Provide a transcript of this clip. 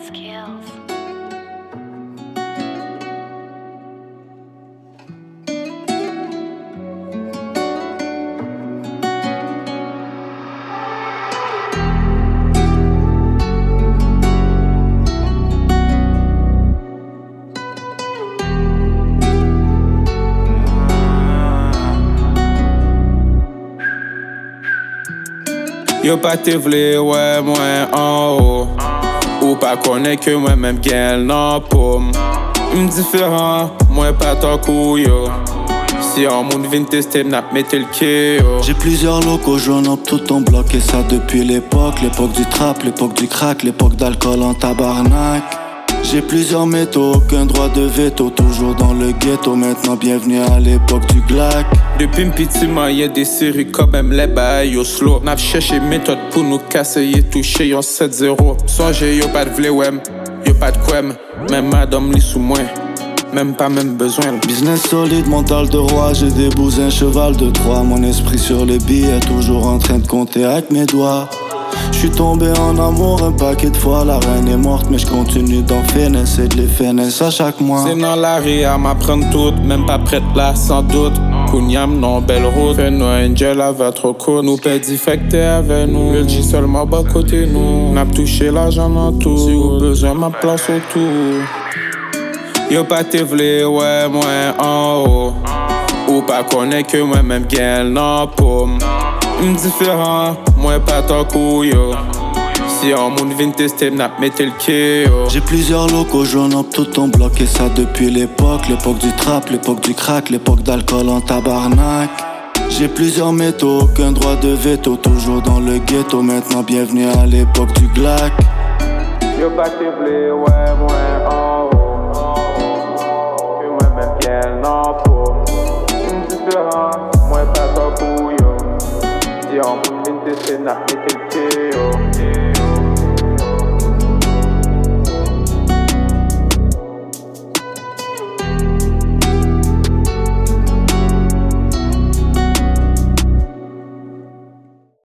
skills. Yo pas te vle, ouais, moi en haut. Ou pas connaît que moi-même gagne non pomme. Différent, moi pas ton couille. Si un monde vient tester, n'a mette le KO. J'ai plusieurs locaux, j'en ai tout en bloc. Et ça depuis l'époque du trap, l'époque du crack, l'époque d'alcool en tabarnak. J'ai plusieurs métaux, aucun droit de veto. Toujours dans le ghetto, maintenant bienvenue à l'époque du glac. Depuis un petit moment, y'a des séries quand même les bails yo slow. N'a cherché méthode pour nous casser, y'a touché yon 7-0. Songez yo pas de vle wem, yo pas de quem. Même madame li sous moi, même pas même besoin. Business solide, mental de roi, j'ai des bousins, cheval de Troie. Mon esprit sur les billets, toujours en train de compter avec mes doigts. J'suis tombé en amour un paquet de fois, la reine est morte mais j'continue d'en finesse et de les finesse à chaque mois. C'est dans la rue à m'apprendre tout, même pas prête là sans doute. Kounyam non belle route, fais-nous angel avec trop court. Nous pas défecter avec nous, le dit seulement bas côté nous. N'a touché l'argent dans tout, si vous besoin ma place autour. Yo pas te vle, ouais moi en haut. Ou pas connaît que moi-même gagne non pomme. Différent, moi pas ton couille. Si un monde vient tester, n'a mette le KO. J'ai plusieurs locaux, j'en ai tout en bloc. Et ça depuis l'époque du trap, l'époque du crack, l'époque d'alcool en tabarnak. J'ai plusieurs métaux, aucun droit de veto. Toujours dans le ghetto, maintenant bienvenue à l'époque du glac. Yo pas te vle, ouais moi en haut. Que moi-même bien non pour. Différent, moi pas ton couille. Si on peut tester, n'a mette le KO.